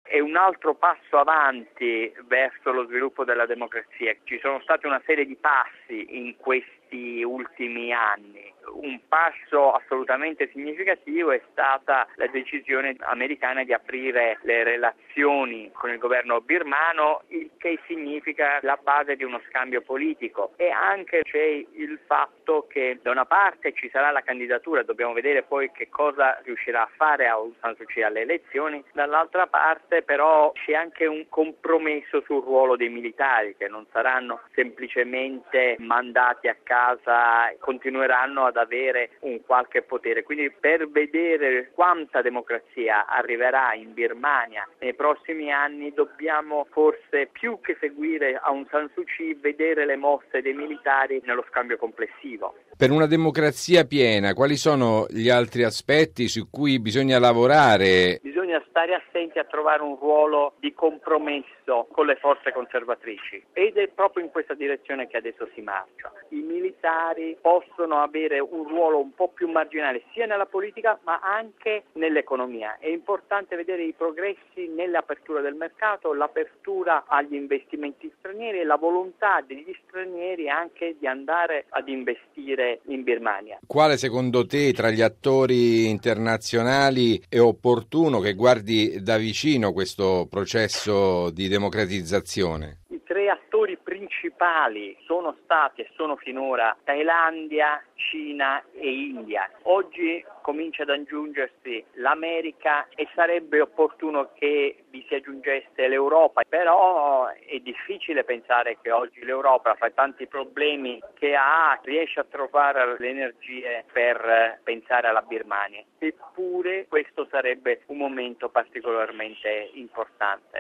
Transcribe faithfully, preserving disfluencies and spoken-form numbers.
è un altro passo avanti verso lo sviluppo della democrazia. Ci sono stati una serie di passi in questi ultimi anni. Un passo assolutamente significativo è stata la decisione americana di aprire le relazioni con il governo birmano, il che significa la base di uno scambio politico, e anche c'è il fatto che da una parte ci sarà la candidatura, dobbiamo vedere poi che cosa riuscirà a fare Aung San Suu Kyi alle elezioni, dall'altra parte però c'è anche un compromesso sul ruolo dei militari, che non saranno semplicemente mandati a casa, continueranno ad avere un qualche potere. Quindi per vedere quanta democrazia arriverà in Birmania nei prossimi anni dobbiamo forse, più che seguire Aung San Suu Kyi, vedere le mosse dei militari nello scambio complessivo. Per una democrazia piena, quali sono gli altri aspetti su cui bisogna lavorare? Bisogna stare attenti a trovare un ruolo di compromesso con le forze conservatrici, ed è proprio in questa direzione che adesso si marcia. I militari possono avere un ruolo un po' più marginale sia nella politica ma anche nell'economia. È importante vedere i progressi nell'apertura del mercato, l'apertura agli investimenti stranieri e la volontà degli stranieri anche di andare ad investire in Birmania. Quale secondo te tra gli attori internazionali è opportuno che guardi da vicino questo processo di democratizzazione? I tre attori principali sono stati e sono finora Thailandia, Cina e India. Oggi comincia ad aggiungersi l'America e sarebbe opportuno che vi si aggiungesse l'Europa, però è difficile pensare che oggi l'Europa, fra tanti problemi che ha, riesce a trovare le energie per pensare alla Birmania. Eppure questo sarebbe un momento particolarmente importante.